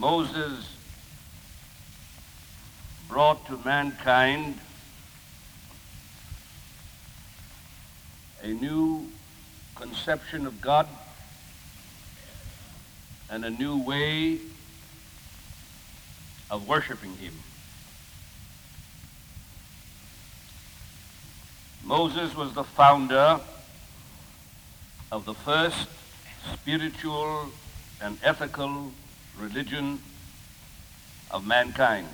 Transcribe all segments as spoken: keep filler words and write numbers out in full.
Moses brought to mankind a new conception of God and a new way of worshiping him. Moses was the founder of the first spiritual and ethical religion of mankind.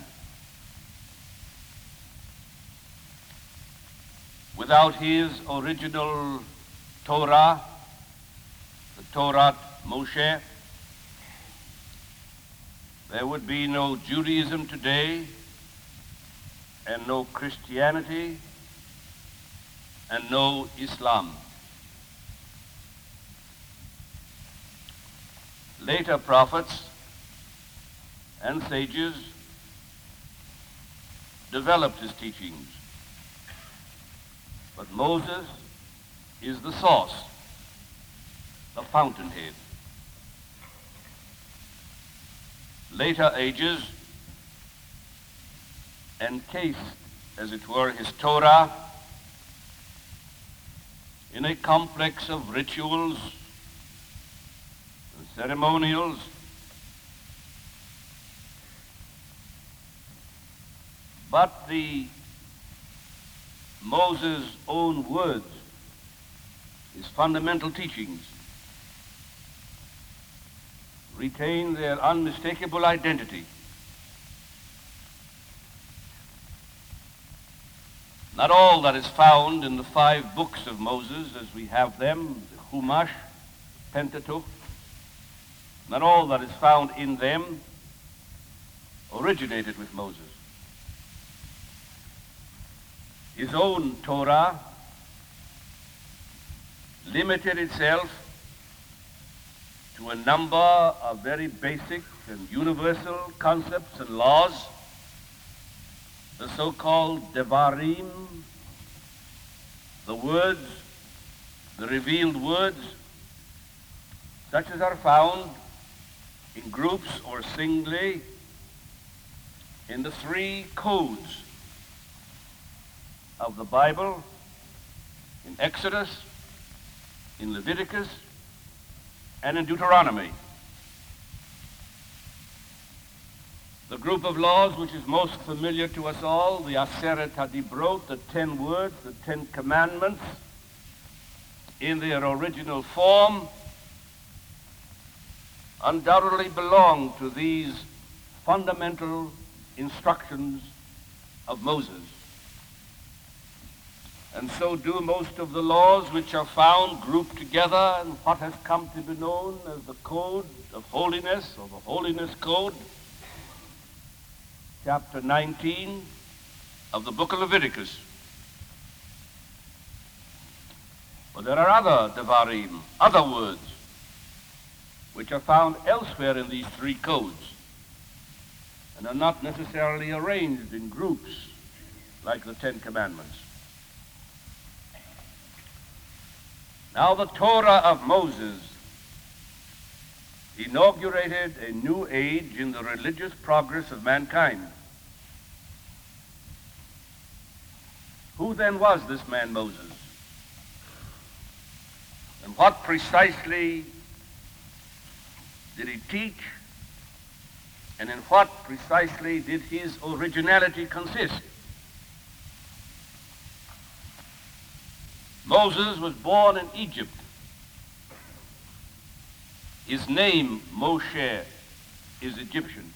Without his original Torah, the Torah Moshe, there would be no Judaism today, and no Christianity, and no Islam. Later prophets and sages developed his teachings, but Moses is the source, the fountainhead. Later ages encased, as it were, his Torah in a complex of rituals and ceremonials, but the Moses' own words, his fundamental teachings, retain their unmistakable identity. Not all that is found in the five books of Moses as we have them, the Chumash, Pentateuch, not all that is found in them originated with Moses. His own Torah limited itself to a number of very basic and universal concepts and laws, the so-called Devarim, the words, the revealed words, such as are found in groups or singly in the three codes of the Bible, in Exodus, in Leviticus, and in Deuteronomy. The group of laws which is most familiar to us all, the Aseret HaDibrot, the ten words, the ten commandments, in their original form, undoubtedly belong to these fundamental instructions of Moses. And so do most of the laws which are found grouped together in what has come to be known as the Code of Holiness, or the Holiness Code, chapter nineteen of the book of Leviticus. But there are other Devarim, other words, which are found elsewhere in these three codes and are not necessarily arranged in groups like the Ten Commandments. Now, the Torah of Moses inaugurated a new age in the religious progress of mankind. Who then was this man Moses? And what precisely did he teach? And in what precisely did his originality consist? Moses was born in Egypt. His name, Moshe, is Egyptian.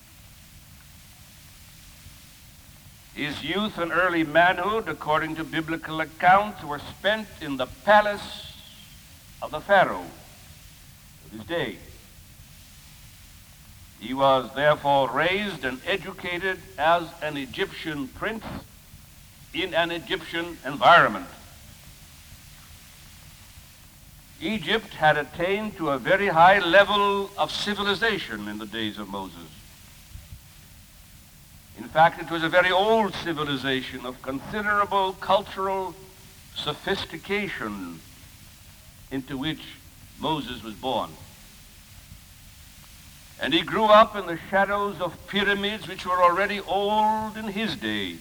His youth and early manhood, according to biblical accounts, were spent in the palace of the Pharaoh of his day. He was therefore raised and educated as an Egyptian prince in an Egyptian environment. Egypt had attained to a very high level of civilization in the days of Moses. In fact, it was a very old civilization of considerable cultural sophistication into which Moses was born. And he grew up in the shadows of pyramids which were already old in his day.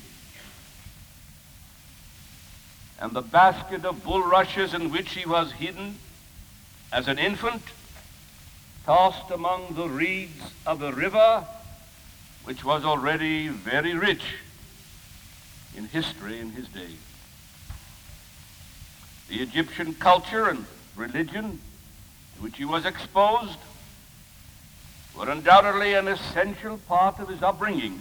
And the basket of bulrushes in which he was hidden as an infant, tossed among the reeds of a river which was already very rich in history in his day. The Egyptian culture and religion to which he was exposed were undoubtedly an essential part of his upbringing.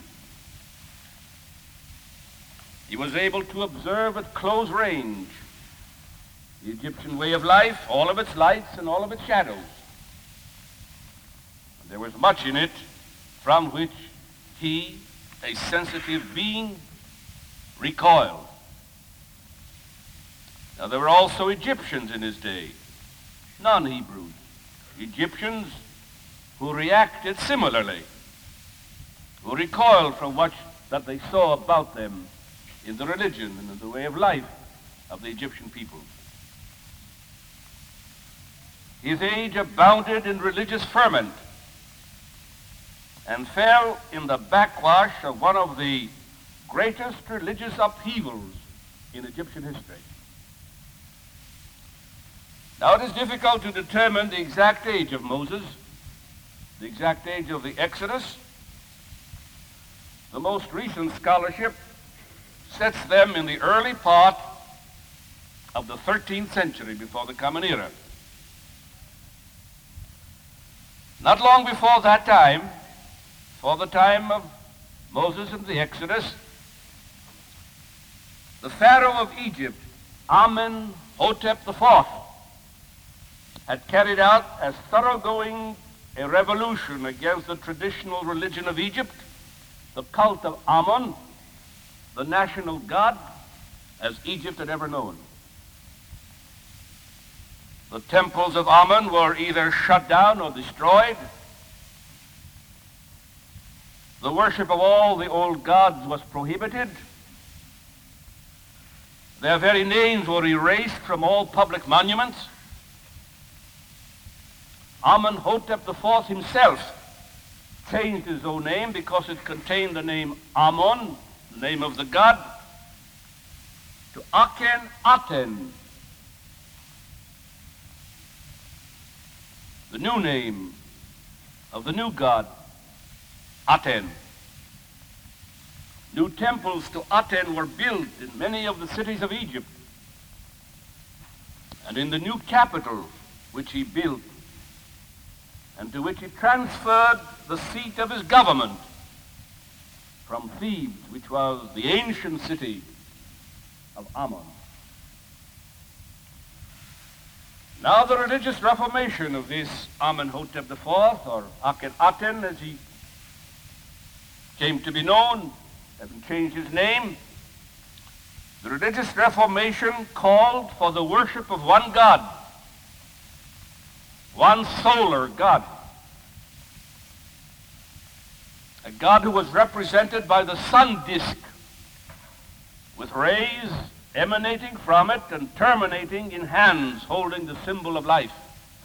He was able to observe at close range the Egyptian way of life, all of its lights and all of its shadows. And there was much in it from which he, a sensitive being, recoiled. Now there were also Egyptians in his day, non-Hebrews, Egyptians who reacted similarly, who recoiled from what that they saw about them in the religion and in the way of life of the Egyptian people. His age abounded in religious ferment and fell in the backwash of one of the greatest religious upheavals in Egyptian history. Now it is difficult to determine the exact age of Moses, the exact age of the Exodus. The most recent scholarship sets them in the early part of the thirteenth century before the Common Era. Not long before that time, for the time of Moses and the Exodus, the Pharaoh of Egypt, Amenhotep the Fourth, had carried out as thoroughgoing a revolution against the traditional religion of Egypt, the cult of Ammon, the national god, as Egypt had ever known. The temples of Ammon were either shut down or destroyed. The worship of all the old gods was prohibited. Their very names were erased from all public monuments. Amenhotep the Fourth himself changed his own name because it contained the name Ammon, the name of the god, to Akhenaten, the new name of the new god, Aten. New temples to Aten were built in many of the cities of Egypt. And in the new capital which he built, and to which he transferred the seat of his government from Thebes, which was the ancient city of Ammon. Now the religious reformation of this Amenhotep the Fourth, or Akhenaten as he came to be known, having changed his name, the religious reformation called for the worship of one God, one solar God, a God who was represented by the sun disk, with rays emanating from it and terminating in hands holding the symbol of life.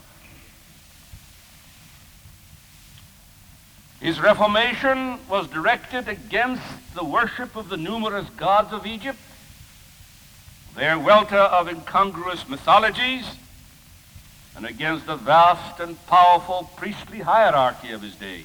His reformation was directed against the worship of the numerous gods of Egypt, their welter of incongruous mythologies, and against the vast and powerful priestly hierarchy of his day.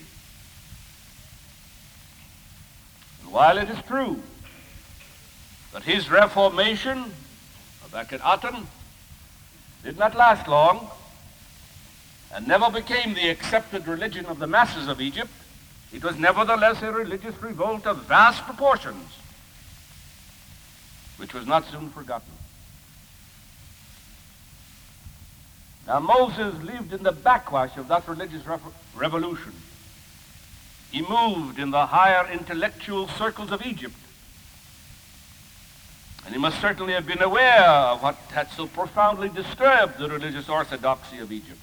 And while it is true that his reformation of Akhenaten did not last long and never became the accepted religion of the masses of Egypt, it was nevertheless a religious revolt of vast proportions, which was not soon forgotten. Now Moses lived in the backwash of that religious re- revolution. He moved in the higher intellectual circles of Egypt. And he must certainly have been aware of what had so profoundly disturbed the religious orthodoxy of Egypt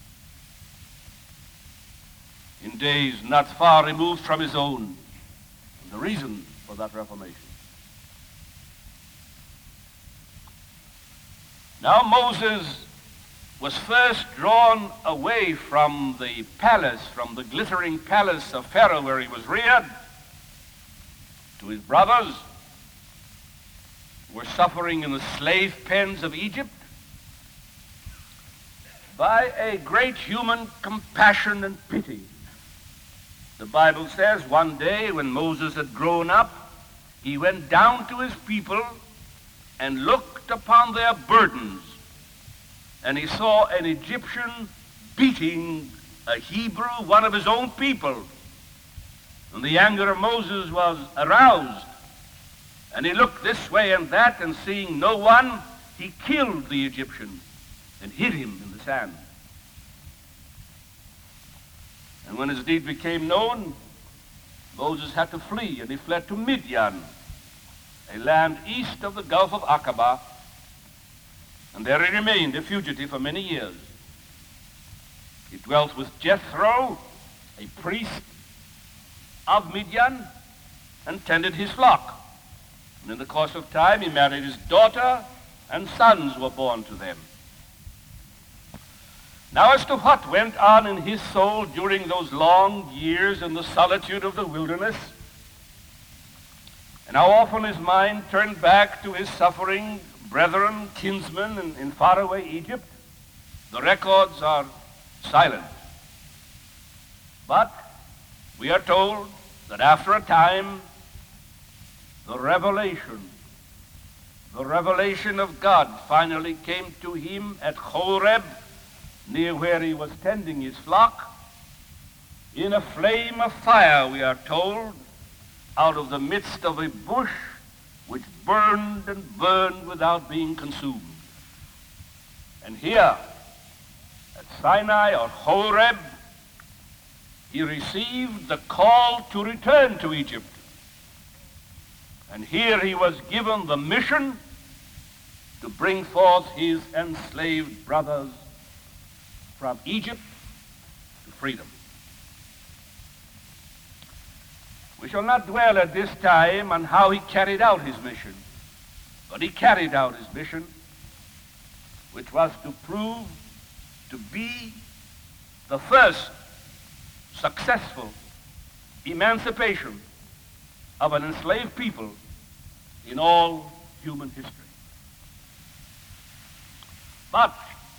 in days not far removed from his own, and the reason for that reformation. Now Moses was first drawn away from the palace, from the glittering palace of Pharaoh where he was reared, to his brothers who were suffering in the slave pens of Egypt, by a great human compassion and pity. The Bible says one day when Moses had grown up, he went down to his people and looked upon their burdens, and he saw an Egyptian beating a Hebrew, one of his own people. And the anger of Moses was aroused, and he looked this way and that, and seeing no one, he killed the Egyptian and hid him in the sand. And when his deed became known, Moses had to flee, and he fled to Midian, a land east of the Gulf of Aqaba, and there he remained a fugitive for many years. He dwelt with Jethro, a priest of Midian, and tended his flock. And in the course of time, he married his daughter, and sons were born to them. Now, as to what went on in his soul during those long years in the solitude of the wilderness, and how often his mind turned back to his suffering brethren, kinsmen in, in faraway Egypt, the records are silent. But we are told that after a time, the revelation, the revelation of God finally came to him at Horeb, near where he was tending his flock, in a flame of fire, we are told, out of the midst of a bush which burned and burned without being consumed. And here, at Sinai or Horeb, he received the call to return to Egypt. And here he was given the mission to bring forth his enslaved brothers from Egypt to freedom. We shall not dwell at this time on how he carried out his mission, but he carried out his mission, which was to prove to be the first successful emancipation of an enslaved people in all human history. But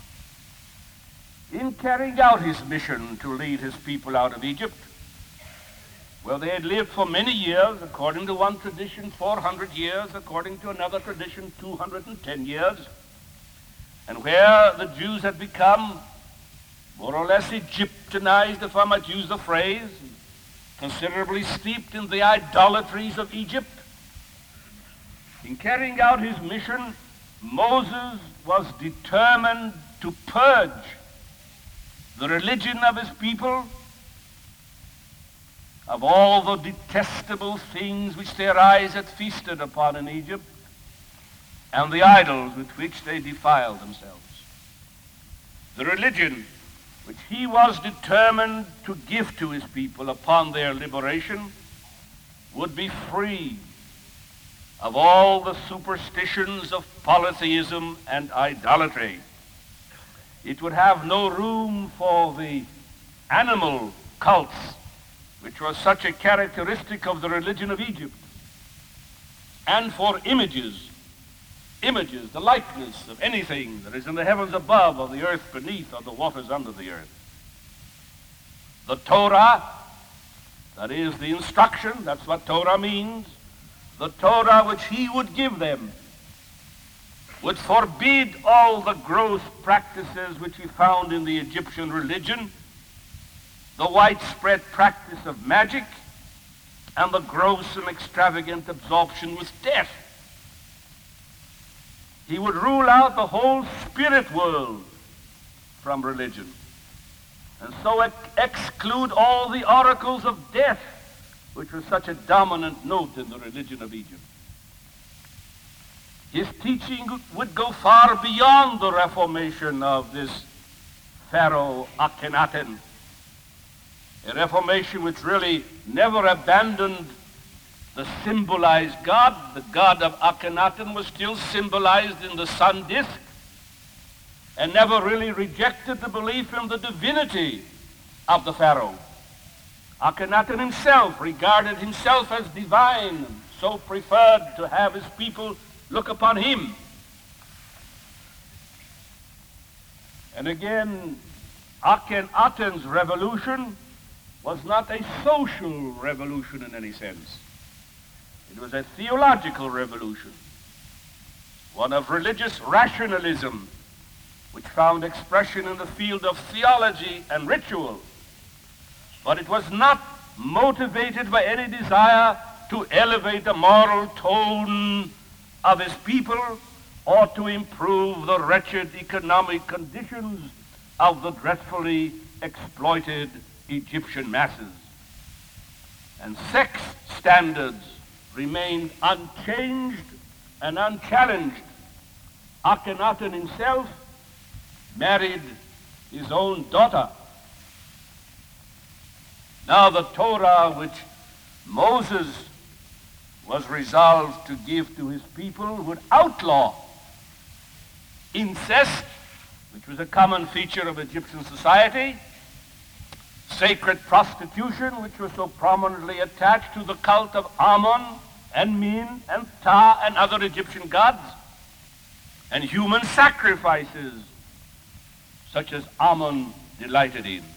in carrying out his mission to lead his people out of Egypt, where they had lived for many years, according to one tradition, four hundred years, according to another tradition, two hundred ten years, and where the Jews had become more or less Egyptianized, if I might use the phrase, considerably steeped in the idolatries of Egypt. In carrying out his mission, Moses was determined to purge the religion of his people of all the detestable things which their eyes had feasted upon in Egypt, and the idols with which they defiled themselves. The religion which he was determined to give to his people upon their liberation would be free of all the superstitions of polytheism and idolatry. It would have no room for the animal cults, which was such a characteristic of the religion of Egypt, and for images, images, the likeness of anything that is in the heavens above, or the earth beneath, or the waters under the earth. The Torah, that is the instruction, that's what Torah means, the Torah which he would give them, would forbid all the gross practices which he found in the Egyptian religion, the widespread practice of magic, and the gross and extravagant absorption with death. He would rule out the whole spirit world from religion, and so ex- exclude all the oracles of death, which was such a dominant note in the religion of Egypt. His teaching would go far beyond the reformation of this Pharaoh Akhenaten, a reformation which really never abandoned the symbolized God. The God of Akhenaten was still symbolized in the sun disk, and never really rejected the belief in the divinity of the Pharaoh. Akhenaten himself regarded himself as divine, and so preferred to have his people look upon him. And again, Akhenaten's revolution was not a social revolution in any sense. It was a theological revolution, one of religious rationalism, which found expression in the field of theology and ritual. But it was not motivated by any desire to elevate the moral tone of his people or to improve the wretched economic conditions of the dreadfully exploited Egyptian masses. And sex standards remained unchanged and unchallenged. Akhenaten himself married his own daughter. Now the Torah which Moses was resolved to give to his people would outlaw incest, which was a common feature of Egyptian society, sacred prostitution, which was so prominently attached to the cult of Ammon and Min and Ta and other Egyptian gods, and human sacrifices, such as Ammon delighted in.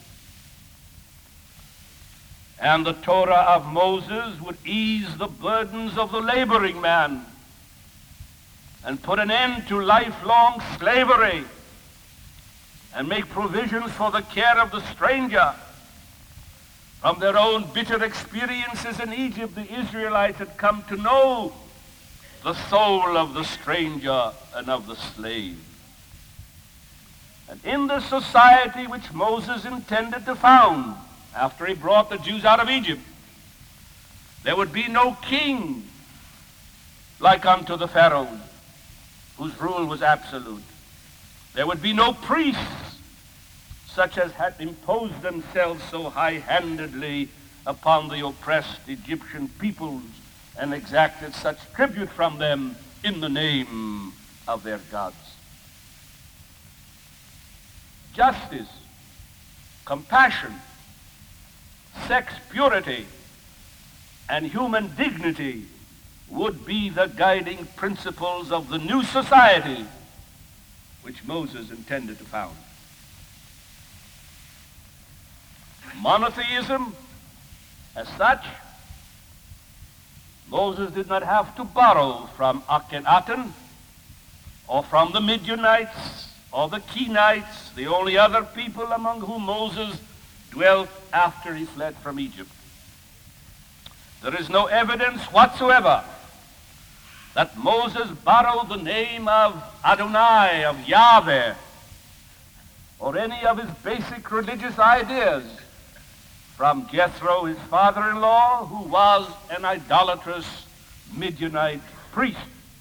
And the Torah of Moses would ease the burdens of the laboring man and put an end to lifelong slavery and make provisions for the care of the stranger. From their own bitter experiences in Egypt, the Israelites had come to know the soul of the stranger and of the slave. And in the society which Moses intended to found after he brought the Jews out of Egypt, there would be no king like unto the Pharaohs, whose rule was absolute. There would be no priests such as had imposed themselves so high-handedly upon the oppressed Egyptian peoples and exacted such tribute from them in the name of their gods. Justice, compassion, sex purity, and human dignity would be the guiding principles of the new society which Moses intended to found. Monotheism, as such, Moses did not have to borrow from Akhenaten or from the Midianites or the Kenites, the only other people among whom Moses dwelt after he fled from Egypt. There is no evidence whatsoever that Moses borrowed the name of Adonai, of Yahweh, or any of his basic religious ideas from Jethro, his father-in-law, who was an idolatrous Midianite priest.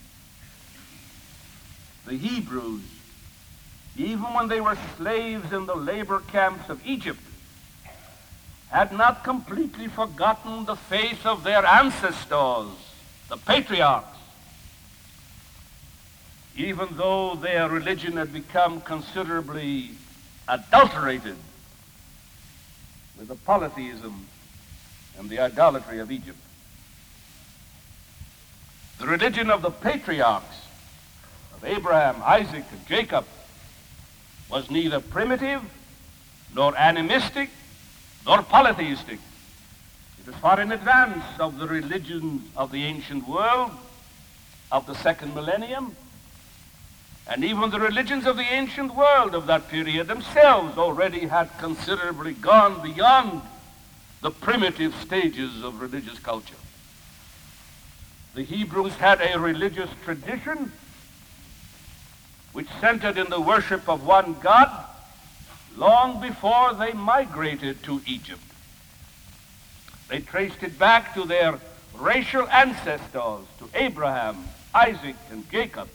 The Hebrews, even when they were slaves in the labor camps of Egypt, had not completely forgotten the faith of their ancestors, the patriarchs, even though their religion had become considerably adulterated with the polytheism and the idolatry of Egypt. The religion of the patriarchs, of Abraham, Isaac, and Jacob, was neither primitive, nor animistic, nor polytheistic. It was far in advance of the religions of the ancient world, of the second millennium, and even the religions of the ancient world of that period themselves already had considerably gone beyond the primitive stages of religious culture. The Hebrews had a religious tradition which centered in the worship of one God long before they migrated to Egypt. They traced it back to their racial ancestors, to Abraham, Isaac, and Jacob.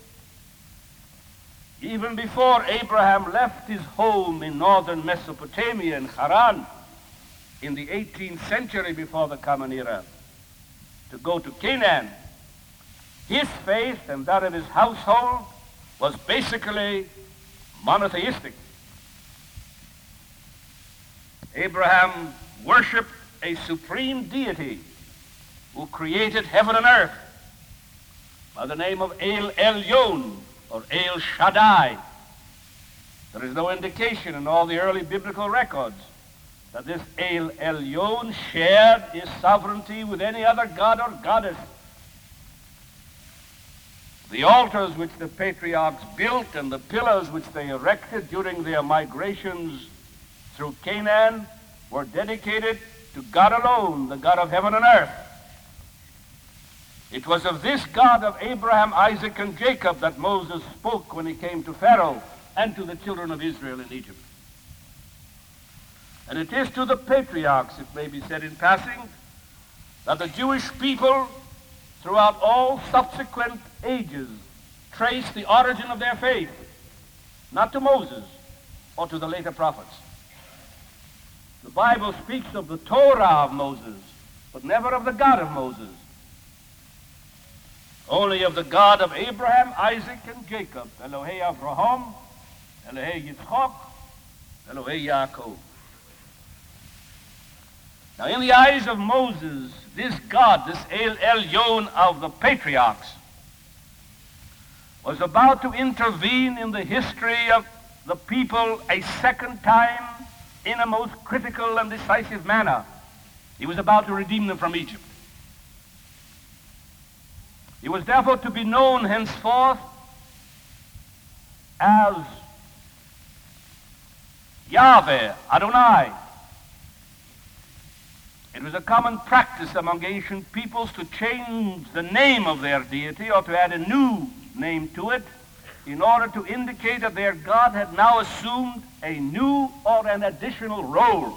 Even before Abraham left his home in northern Mesopotamia in Haran in the eighteenth century before the Common Era to go to Canaan, his faith and that of his household was basically monotheistic. Abraham worshipped a supreme deity who created heaven and earth by the name of El Elyon, or El Shaddai. There is no indication in all the early biblical records that this El Elyon shared his sovereignty with any other god or goddess. The altars which the patriarchs built and the pillars which they erected during their migrations through Canaan were dedicated to God alone, the God of heaven and earth. It was of this God of Abraham, Isaac, and Jacob that Moses spoke when he came to Pharaoh and to the children of Israel in Egypt. And it is to the patriarchs, it may be said in passing, that the Jewish people throughout all subsequent ages trace the origin of their faith, not to Moses or to the later prophets. The Bible speaks of the Torah of Moses, but never of the God of Moses. Only of the God of Abraham, Isaac, and Jacob, Elohei Avraham, Elohei Yitzchak, Elohei Yaakov. Now, in the eyes of Moses, this God, this El Elyon of the patriarchs, was about to intervene in the history of the people a second time in a most critical and decisive manner. He was about to redeem them from Egypt. He was therefore to be known henceforth as Yahweh, Adonai. It was a common practice among ancient peoples to change the name of their deity or to add a new name to it in order to indicate that their God had now assumed a new or an additional role.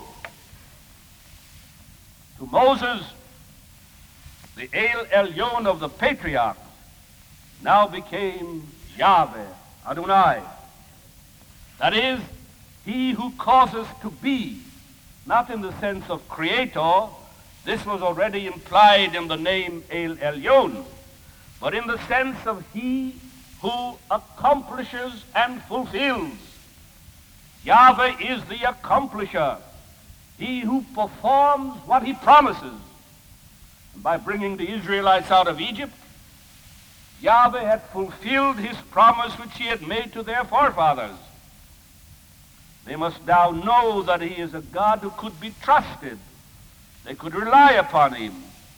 To Moses, the El Elyon of the patriarchs now became Yahweh, Adonai. That is, he who causes to be, not in the sense of creator, this was already implied in the name El Elyon, but in the sense of he who accomplishes and fulfills. Yahweh is the accomplisher, he who performs what he promises. And by bringing the Israelites out of Egypt, Yahweh had fulfilled his promise which he had made to their forefathers. They must now know that he is a God who could be trusted. They could rely upon him.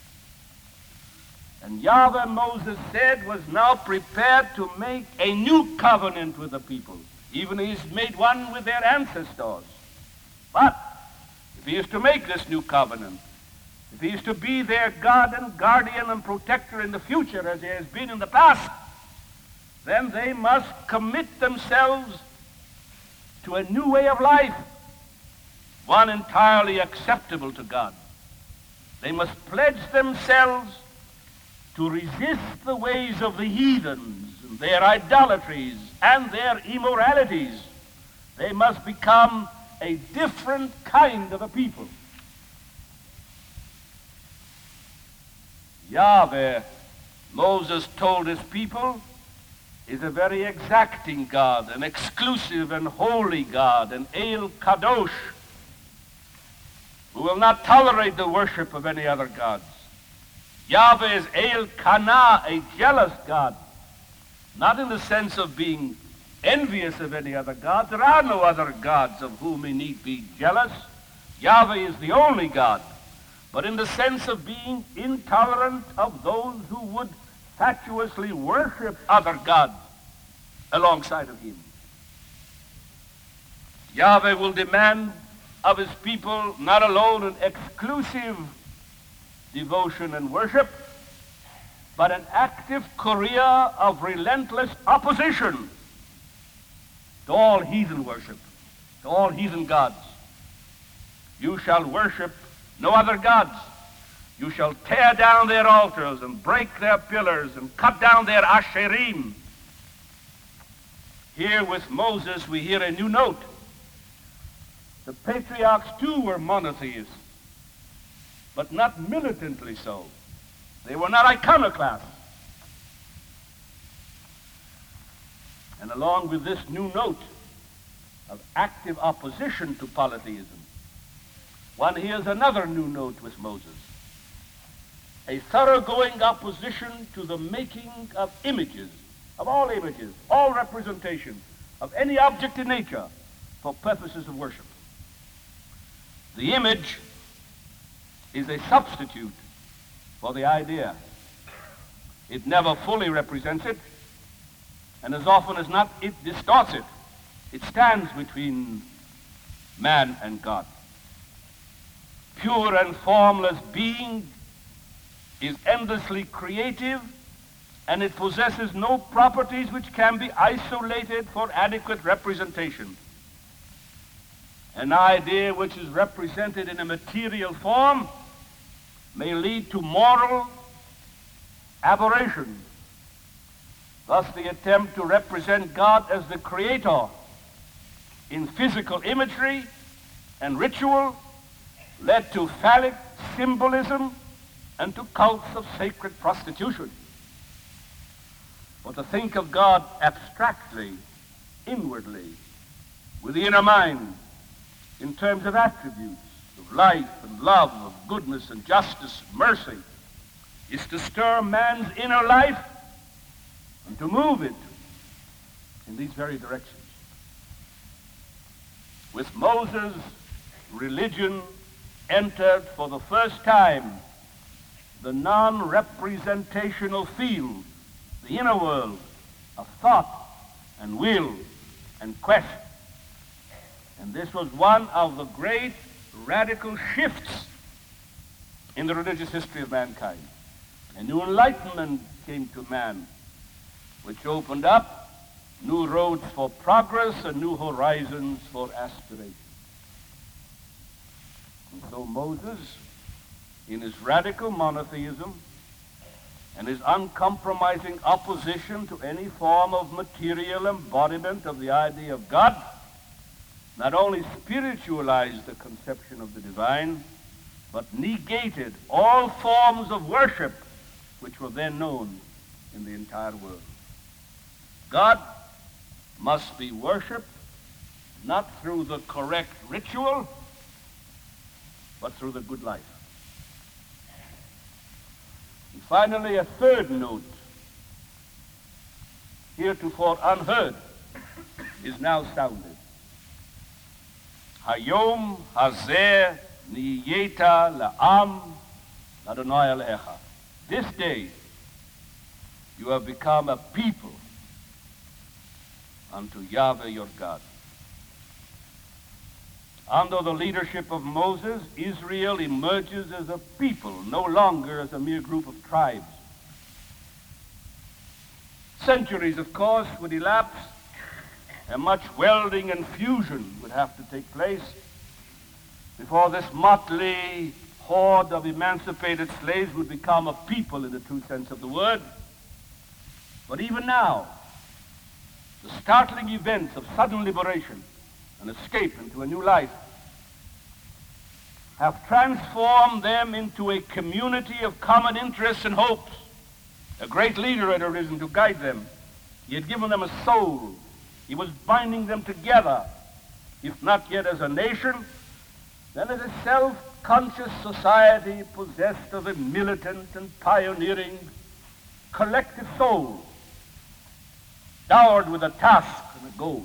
And Yahweh, Moses said, was now prepared to make a new covenant with the people, even as he made one with their ancestors. But if he is to make this new covenant, if he is to be their God and guardian and protector in the future as he has been in the past, then they must commit themselves to a new way of life, one entirely acceptable to God. They must pledge themselves to resist the ways of the heathens, their idolatries, and their immoralities. They must become a different kind of a people. Yahweh, Moses told his people, is a very exacting God, an exclusive and holy God, an El Kadosh, who will not tolerate the worship of any other gods. Yahweh is El Kana, a jealous God, not in the sense of being envious of any other god. There are no other gods of whom he need be jealous. Yahweh is the only God, but in the sense of being intolerant of those who would fatuously worship other gods alongside of him. Yahweh will demand of his people not alone an exclusive devotion and worship, but an active career of relentless opposition to all heathen worship, to all heathen gods. You shall worship no other gods. You shall tear down their altars and break their pillars and cut down their asherim. Here with Moses we hear a new note. The patriarchs too were monotheists, but not militantly so. They were not iconoclasts. And along with this new note, of active opposition to polytheism, one hears another new note with Moses, a thoroughgoing opposition to the making of images, of all images, all representation of any object in nature for purposes of worship. The image is a substitute for the idea. It never fully represents it, and as often as not, it distorts it. It stands between man and God. Pure and formless being is endlessly creative, and it possesses no properties which can be isolated for adequate representation. An idea which is represented in a material form may lead to moral aberration. Thus, the attempt to represent God as the creator in physical imagery and ritual led to phallic symbolism and to cults of sacred prostitution. But to think of God abstractly, inwardly, with the inner mind, in terms of attributes, of life and love, of goodness and justice and mercy, is to stir man's inner life and to move it in these very directions. With Moses, religion entered for the first time the non-representational field, the inner world of thought and will and quest. And this was one of the great radical shifts in the religious history of mankind. A new enlightenment came to man, which opened up new roads for progress and new horizons for aspiration. And so Moses, in his radical monotheism and his uncompromising opposition to any form of material embodiment of the idea of God, not only spiritualized the conception of the divine, but negated all forms of worship which were then known in the entire world. God must be worshipped not through the correct ritual, but through the good life. And finally, a third note, heretofore unheard, is now sounded. Hayom hazeh niyeta la'am Adonai Elohecha. This day you have become a people unto Yahweh your God. Under the leadership of Moses, Israel emerges as a people, no longer as a mere group of tribes. Centuries, of course, would elapse, and much welding and fusion would have to take place before this motley horde of emancipated slaves would become a people in the true sense of the word. But even now, the startling events of sudden liberation and escape into a new life have transformed them into a community of common interests and hopes. A great leader had arisen to guide them. He had given them a soul. He was binding them together, if not yet as a nation, then as a self-conscious society possessed of a militant and pioneering collective soul, dowered with a task and a goal.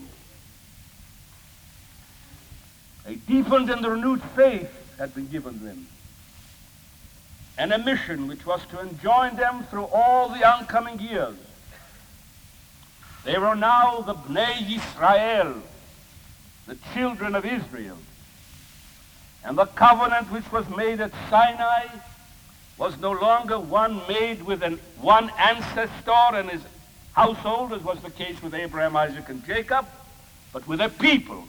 A deepened and renewed faith had been given them, and a mission which was to enjoin them through all the oncoming years. They were now the Bnei Yisrael, the children of Israel. And the covenant which was made at Sinai was no longer one made with an, one ancestor and his household, as was the case with Abraham, Isaac, and Jacob, but with a people.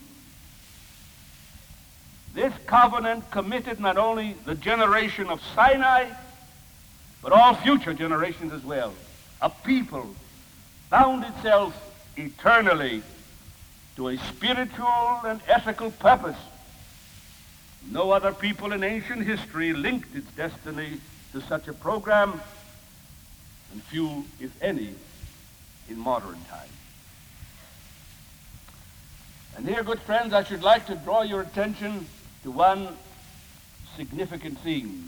This covenant committed not only the generation of Sinai, but all future generations as well. A people bound itself eternally to a spiritual and ethical purpose. No other people in ancient history linked its destiny to such a program, and few, if any, in modern times. And here, good friends, I should like to draw your attention to one significant thing.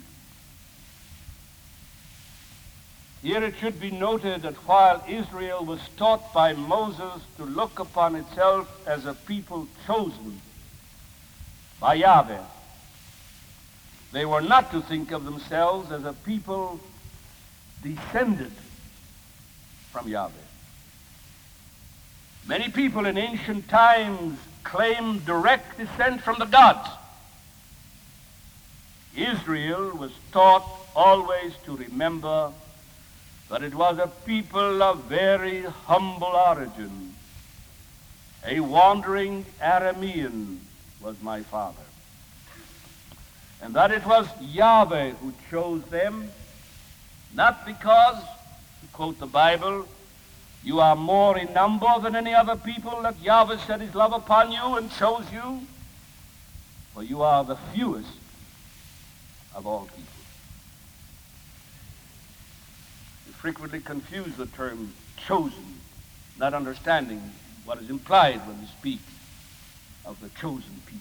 Here it should be noted that while Israel was taught by Moses to look upon itself as a people chosen by Yahweh, they were not to think of themselves as a people descended from Yahweh. Many people in ancient times claimed direct descent from the gods. Israel was taught always to remember that it was a people of very humble origin. A wandering Aramean was my father. And that it was Yahweh who chose them, not because, to quote the Bible, you are more in number than any other people, that Yahweh set his love upon you and chose you, for you are the fewest of all people. We frequently confuse the term chosen, not understanding what is implied when we speak of the chosen people.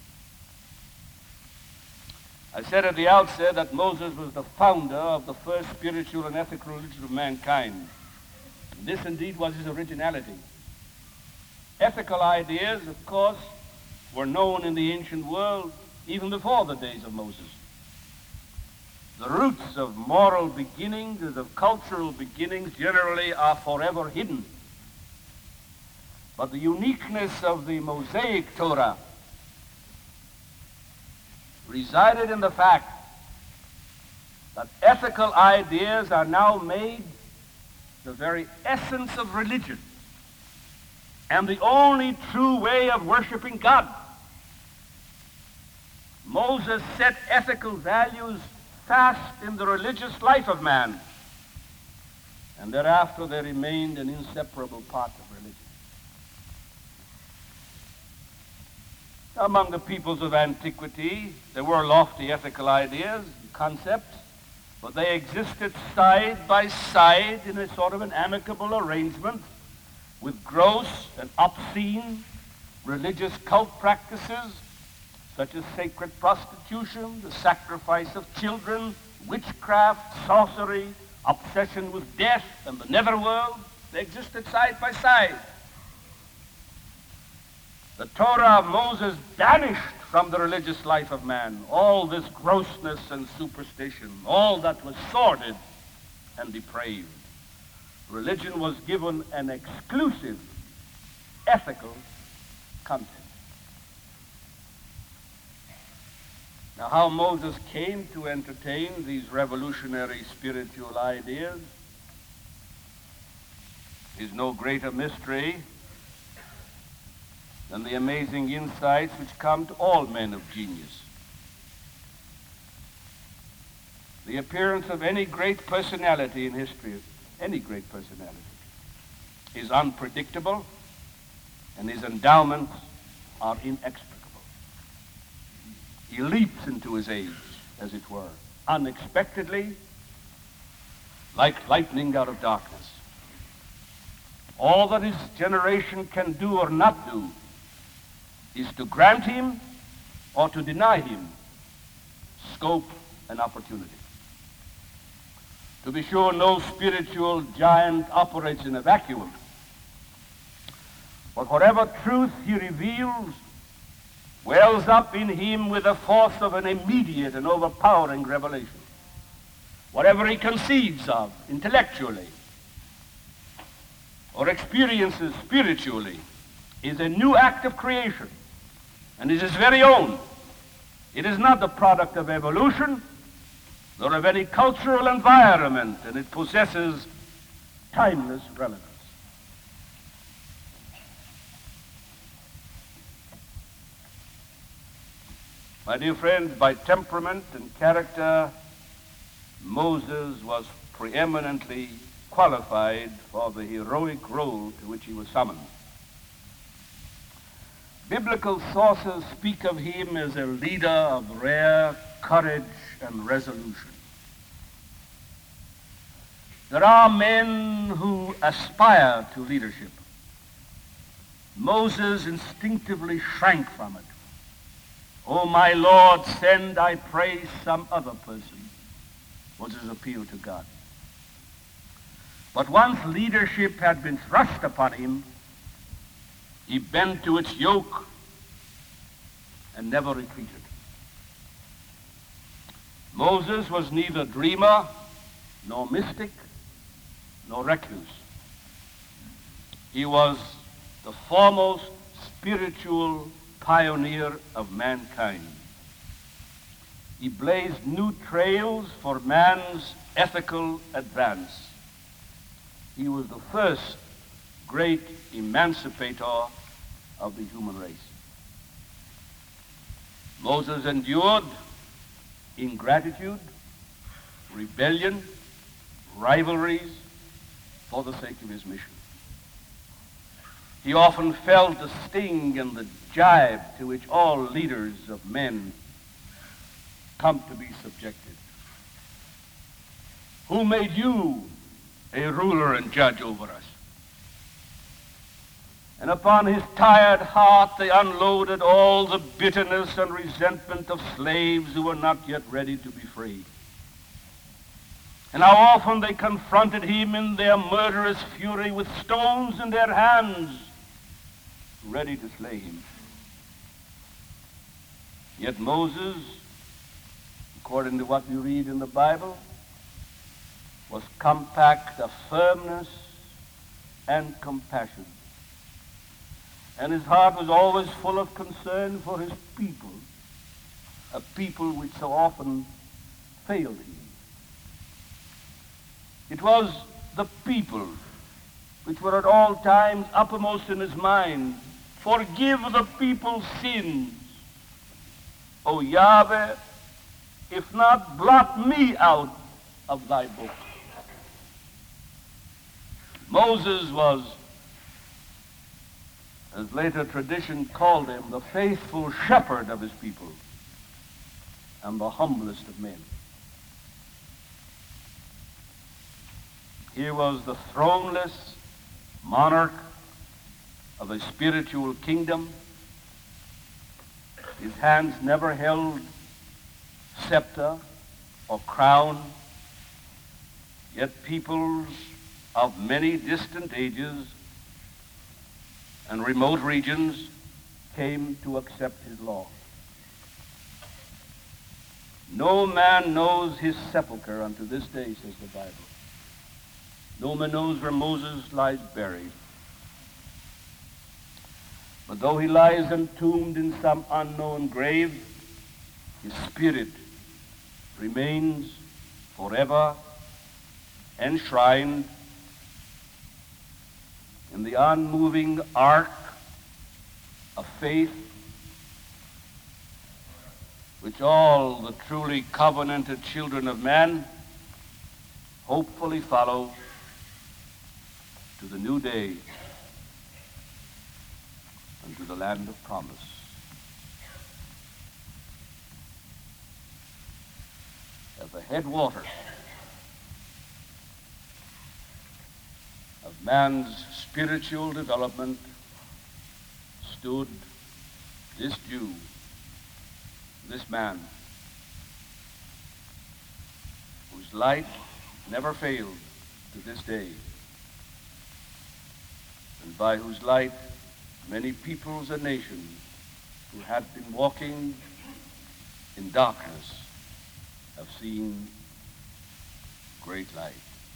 I said at the outset that Moses was the founder of the first spiritual and ethical religion of mankind. And this indeed was his originality. Ethical ideas, of course, were known in the ancient world even before the days of Moses. The roots of moral beginnings and of cultural beginnings generally are forever hidden. But the uniqueness of the Mosaic Torah resided in the fact that ethical ideas are now made the very essence of religion and the only true way of worshiping God. Moses set ethical values fast in the religious life of man, and thereafter they remained an inseparable part of religion. Among the peoples of antiquity, there were lofty ethical ideas and concepts, but they existed side by side in a sort of an amicable arrangement with gross and obscene religious cult practices such as sacred prostitution, the sacrifice of children, witchcraft, sorcery, obsession with death and the netherworld. They existed side by side. The Torah of Moses banished from the religious life of man all this grossness and superstition, all that was sordid and depraved. Religion was given an exclusive ethical content. Now, how Moses came to entertain these revolutionary spiritual ideas is no greater mystery than the amazing insights which come to all men of genius. The appearance of any great personality in history, any great personality, is unpredictable, and his endowments are inexplicable. He leaps into his age, as it were, unexpectedly, like lightning out of darkness. All that his generation can do or not do is to grant him or to deny him scope and opportunity. To be sure, no spiritual giant operates in a vacuum. But whatever truth he reveals wells up in him with the force of an immediate and overpowering revelation. Whatever he conceives of intellectually or experiences spiritually is a new act of creation, and is his very own. It is not the product of evolution, nor of any cultural environment, and it possesses timeless relevance. My dear friends, by temperament and character, Moses was preeminently qualified for the heroic role to which he was summoned. Biblical sources speak of him as a leader of rare courage and resolution. There are men who aspire to leadership, Moses instinctively shrank from it. "Oh, my Lord, send, I pray, some other person," was his appeal to God. But once leadership had been thrust upon him, he bent to its yoke and never retreated. Moses was neither dreamer, nor mystic, nor recluse. He was the foremost spiritual pioneer of mankind. He blazed new trails for man's ethical advance. He was the first great emancipator of the human race. Moses endured ingratitude, rebellion, rivalries for the sake of his mission. He often felt the sting and the jibe to which all leaders of men come to be subjected. "Who made you a ruler and judge over us?" And upon his tired heart they unloaded all the bitterness and resentment of slaves who were not yet ready to be free. And how often they confronted him in their murderous fury with stones in their hands, ready to slay him. Yet Moses, according to what we read in the Bible, was compact of firmness and compassion. And his heart was always full of concern for his people, a people which so often failed him. It was the people which were at all times uppermost in his mind. "Forgive the people's sins, O Yahweh, if not, blot me out of thy book." Moses was, as later tradition called him, the faithful shepherd of his people and the humblest of men. He was the throneless monarch of a spiritual kingdom. His hands never held scepter or crown, yet peoples of many distant ages and remote regions came to accept his law. "No man knows his sepulcher unto this day," says the Bible. No man knows where Moses lies buried. But though he lies entombed in some unknown grave, his spirit remains forever enshrined in the unmoving ark of faith which all the truly covenanted children of man hopefully follow to the new day and to the land of promise. At the headwaters of man's spiritual development stood this Jew, this man, whose light never failed to this day, and by whose light many peoples and nations who had been walking in darkness have seen great light.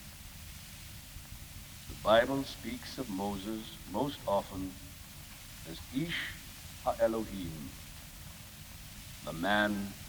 The Bible speaks of Moses most often as Ish HaElohim, the man